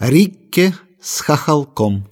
Рикке с хохолком.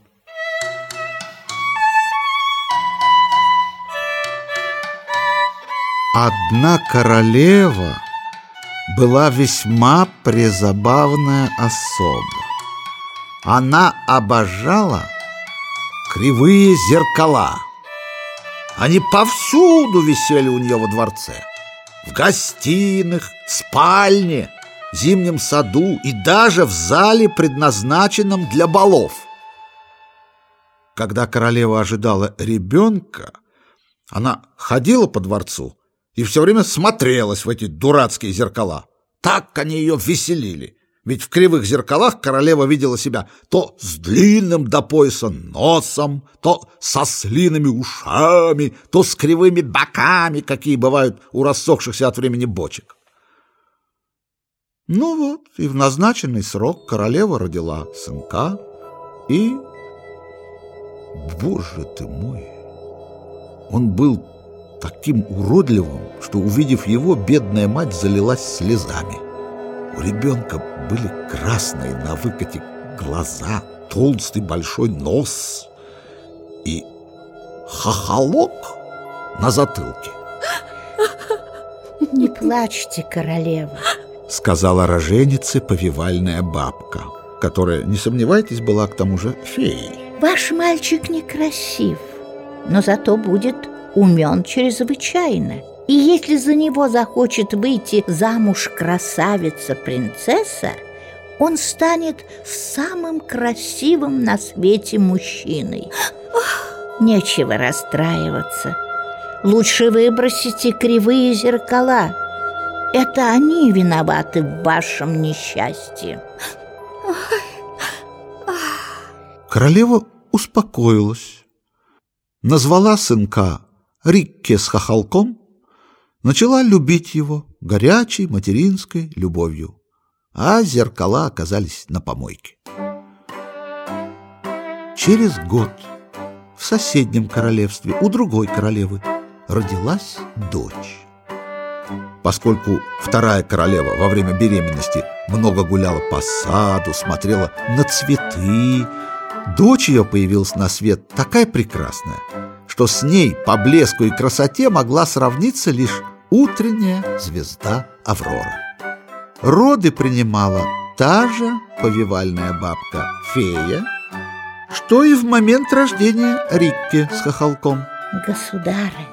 Одна королева была весьма презабавная особа. Она обожала кривые зеркала. Они повсюду висели у нее во дворце. В гостиных, спальне, зимнем саду и даже в зале, предназначенном для балов. Когда королева ожидала ребенка, она ходила по дворцу и все время смотрелась в эти дурацкие зеркала. Так они ее веселили. Ведь в кривых зеркалах королева видела себя то с длинным до пояса носом, то со слиными ушами, то с кривыми боками, какие бывают у рассохшихся от времени бочек. Ну вот, и в назначенный срок королева родила сынка, и, боже ты мой, он был таким уродливым, что, увидев его, бедная мать залилась слезами. У ребенка были красные на выкате глаза, толстый большой нос и хохолок на затылке. «Не плачьте, королева», — сказала роженице повивальная бабка, которая, не сомневайтесь, была к тому же феей. «Ваш мальчик некрасив, но зато будет умен чрезвычайно. И если за него захочет выйти замуж красавица-принцесса, он станет самым красивым на свете мужчиной. Нечего расстраиваться. Лучше выбросите кривые зеркала. Это они виноваты в вашем несчастье». Королева успокоилась, назвала сынка Рикке с хохолком, начала любить его горячей материнской любовью, а зеркала оказались на помойке. Через год в соседнем королевстве у другой королевы родилась дочь. Поскольку вторая королева во время беременности много гуляла по саду, смотрела на цветы, дочь ее появилась на свет такая прекрасная, что с ней по блеску и красоте могла сравниться лишь утренняя звезда Аврора. Роды принимала та же повивальная бабка фея, что и в момент рождения Рикке с хохолком. «Государыня,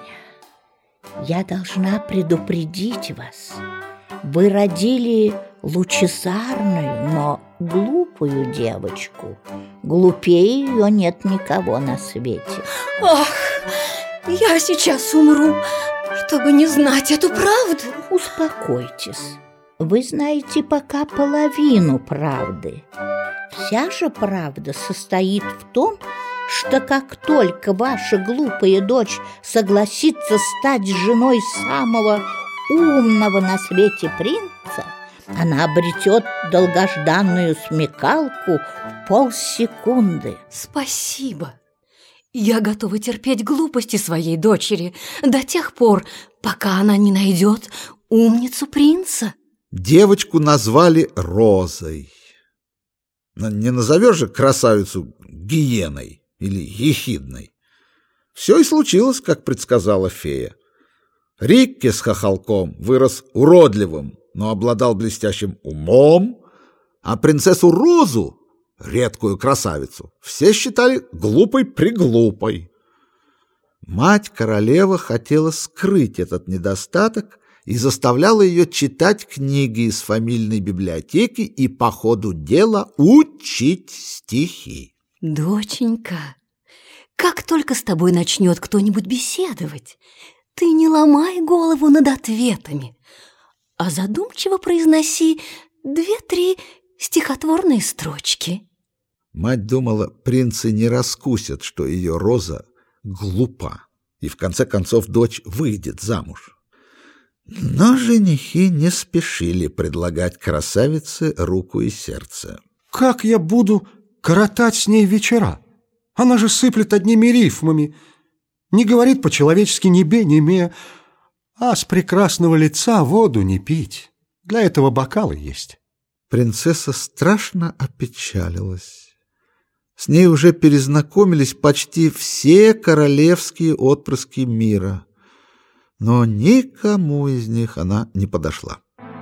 я должна предупредить вас. Вы родили лучезарную, но глупую девочку. Глупее ее нет никого на свете». «Ах, я сейчас умру, чтобы не знать эту правду». «Успокойтесь. Вы знаете пока половину правды. Вся же правда состоит в том, что как только ваша глупая дочь согласится стать женой самого умного на свете принца, она обретет долгожданную смекалку в полсекунды». «Спасибо. Я готова терпеть глупости своей дочери до тех пор, пока она не найдет умницу принца». Девочку назвали Розой. Но не назовешь же красавицу Гиеной или Ехидной. Все и случилось, как предсказала фея. Рикке с хохолком вырос уродливым, но обладал блестящим умом, а принцессу Розу, редкую красавицу, все считали глупой-преглупой. Мать-королева хотела скрыть этот недостаток и заставляла ее читать книги из фамильной библиотеки и по ходу дела учить стихи. «Доченька, как только с тобой начнет кто-нибудь беседовать, ты не ломай голову над ответами, а задумчиво произноси 2-3 стихотворные строчки». Мать думала, принцы не раскусят, что ее Роза глупа, и в конце концов дочь выйдет замуж. Но женихи не спешили предлагать красавице руку и сердце. «Как я буду коротать с ней вечера? Она же сыплет одними рифмами, не говорит по-человечески ни бе, ни ме, а с прекрасного лица воду не пить. Для этого бокалы есть». Принцесса страшно опечалилась. С ней уже перезнакомились почти все королевские отпрыски мира, но никому из них она не подошла.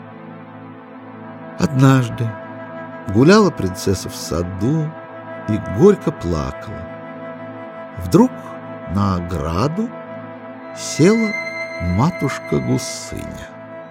Однажды гуляла принцесса в саду и горько плакала. Вдруг на ограду села матушка Гусыня.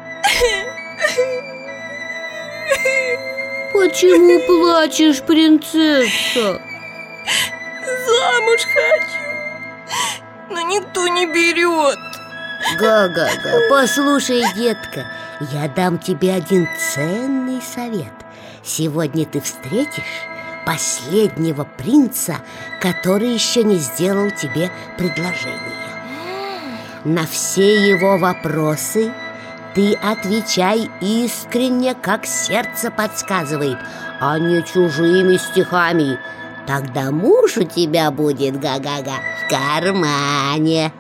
Почему плачешь, принцесса? Замуж хочу, но никто не берет. Га-га-га, послушай, детка, я дам тебе один ценный совет. Сегодня ты встретишь последнего принца, который еще не сделал тебе предложение. На все его вопросы ты отвечай искренне, как сердце подсказывает, а не чужими стихами. Тогда муж у тебя будет, га-га-га, в кармане.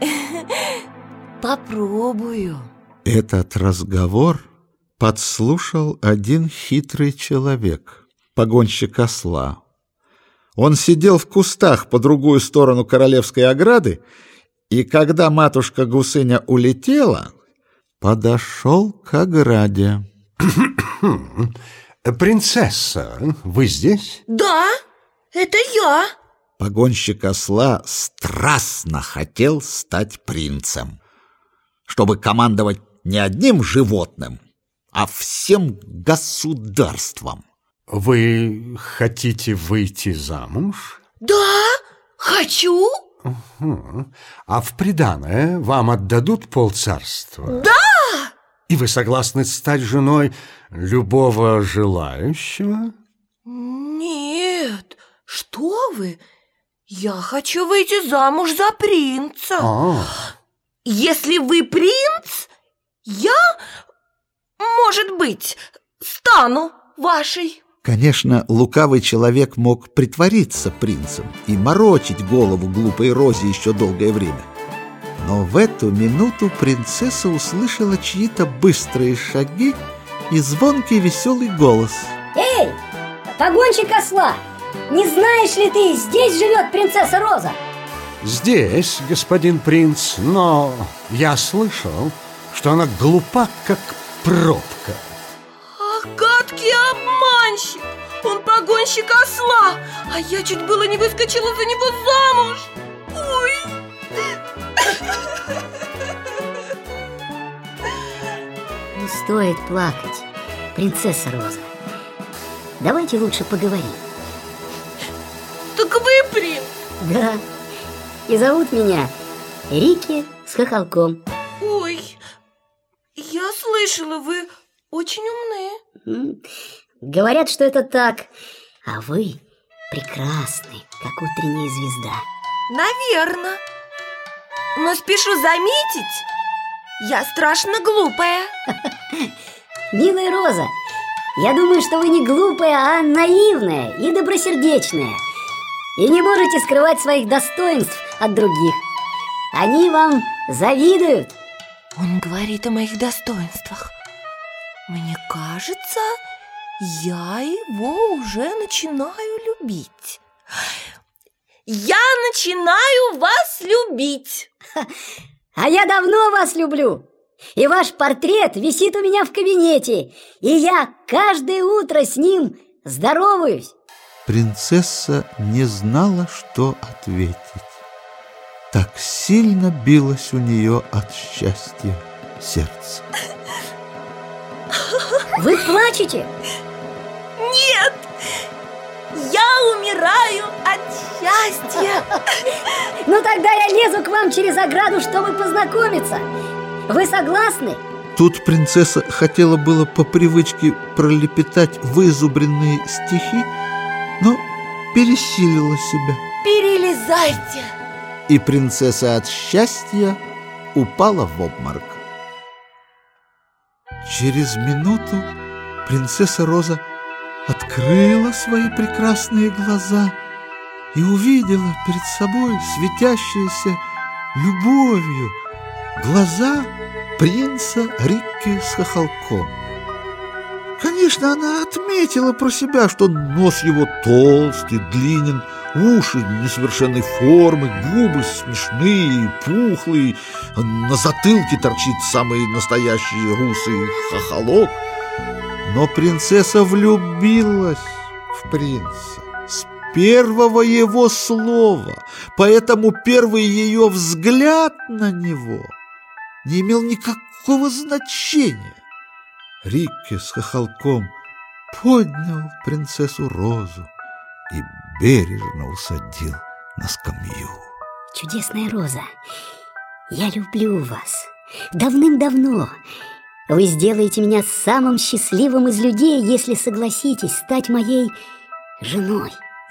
Попробую. Этот разговор подслушал один хитрый человек, погонщик осла. Он сидел в кустах по другую сторону королевской ограды, и когда матушка Гусыня улетела, подошел к ограде. Принцесса, вы здесь? Да, это я. Погонщик осла страстно хотел стать принцем, чтобы командовать не одним животным, а всем государством. Вы хотите выйти замуж? Да, хочу. А в приданое вам отдадут полцарства? Да! И вы согласны стать женой любого желающего? Нет, что вы? Я хочу выйти замуж за принца. Если вы принц, я, может быть, стану вашей. Конечно, лукавый человек мог притвориться принцем и морочить голову глупой Розе еще долгое время. Но в эту минуту принцесса услышала чьи-то быстрые шаги и звонкий веселый голос. Эй, погонщик осла, не знаешь ли ты, здесь живет принцесса Роза? Здесь, господин принц, но я слышал, что она глупа, как пробка. Ах, гадкий обманщик! Он погонщик осла, а я чуть было не выскочила за него замуж. Ой! Не стоит плакать, принцесса Роза. Давайте лучше поговорим. Так вы принц? Да, и зовут меня Рики с хохолком. Ой, я слышала, вы очень умны. Говорят, что это так. А вы прекрасны, как утренняя звезда. Наверно. Но спешу заметить, я страшно глупая. Милая Роза, я думаю, что вы не глупая, а наивная и добросердечная. И не можете скрывать своих достоинств от других. Они вам завидуют. Он говорит о моих достоинствах. Мне кажется, я его уже начинаю любить. Я начинаю вас любить. А я давно вас люблю. И ваш портрет висит у меня в кабинете. И я каждое утро с ним здороваюсь. Принцесса не знала, что ответить. Так сильно билось у нее от счастья сердце. Вы плачете? Нет, я умираю от счастья. Ну тогда я лезу к вам через ограду, чтобы познакомиться. Вы согласны? Тут принцесса хотела было по привычке пролепетать вызубренные стихи, но пересилила себя. Перелезайте. И принцесса от счастья упала в обморок. Через минуту принцесса Роза открыла свои прекрасные глаза и увидела перед собой светящиеся любовью глаза принца Рикки с хохолком. Конечно, она отметила про себя, что нос его толстый, длинен, уши несовершенной формы, губы смешные, пухлые, на затылке торчит самый настоящий русый хохолок. Но принцесса влюбилась в принца с первого его слова, поэтому первый ее взгляд на него не имел никакого значения. Рикке с хохолком поднял принцессу Розу и бережно усадил на скамью. Чудесная Роза, я люблю вас. Давным-давно. Вы сделаете меня самым счастливым из людей, если согласитесь стать моей женой.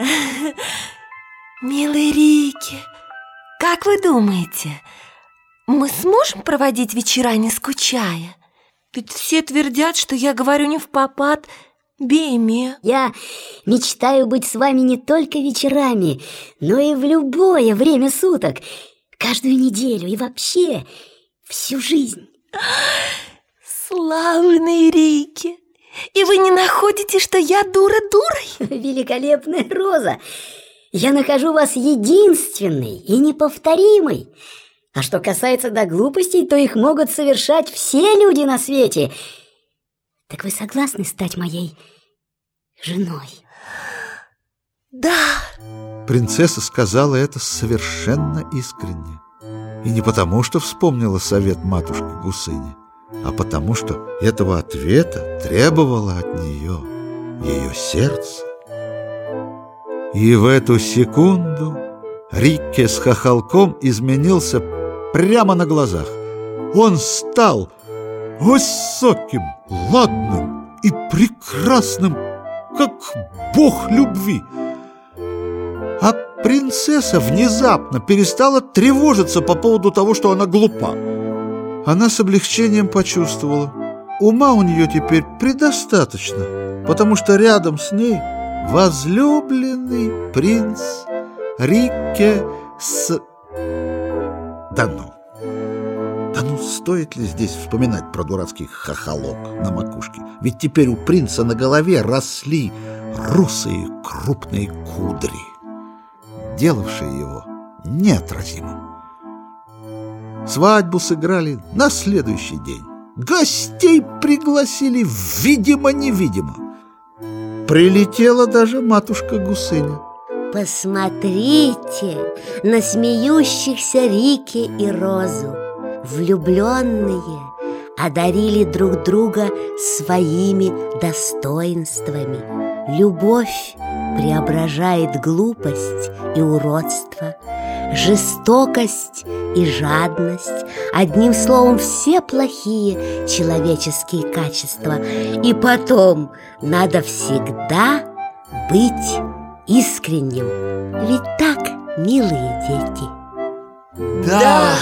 Милый Рикке, как вы думаете, мы сможем проводить вечера, не скучая? Ведь все твердят, что я говорю не впопад, Бейме. Я мечтаю быть с вами не только вечерами, но и в любое время суток, каждую неделю и вообще всю жизнь. Славный Рикке! И вы не находите, что я дура дурой? Великолепная Роза! Я нахожу вас единственной и неповторимой. А что касается до глупостей, то их могут совершать все люди на свете. Так вы согласны стать моей женой? Да. Принцесса сказала это совершенно искренне. И не потому, что вспомнила совет матушки Гусыни, а потому, что этого ответа требовало от нее ее сердце. И в эту секунду Рикке с хохолком изменился прямо на глазах. Он стал высоким, ладным и прекрасным, как бог любви. А принцесса внезапно перестала тревожиться по поводу того, что она глупа. Она с облегчением почувствовала: ума у нее теперь предостаточно, потому что рядом с ней возлюбленный принц Рикке с... Да ну, стоит ли здесь вспоминать про дурацкий хохолок на макушке? Ведь теперь у принца на голове росли русые крупные кудри, делавшие его неотразимым. Свадьбу сыграли на следующий день. Гостей пригласили видимо-невидимо. Прилетела даже матушка Гусыня. Посмотрите на смеющихся Рикке и Розу. Влюбленные одарили друг друга своими достоинствами. Любовь преображает глупость и уродство, жестокость и жадность, одним словом, все плохие человеческие качества. И потом надо всегда быть искренним. Ведь так, милые дети? Да!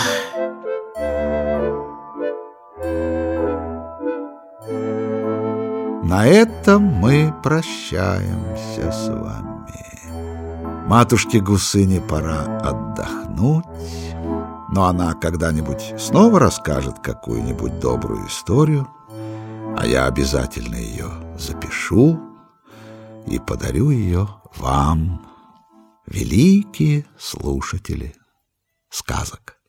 На этом мы прощаемся с вами. Матушке Гусыне пора отдохнуть, но она когда-нибудь снова расскажет какую-нибудь добрую историю, а я обязательно ее запишу и подарю ее вам, великие слушатели сказок.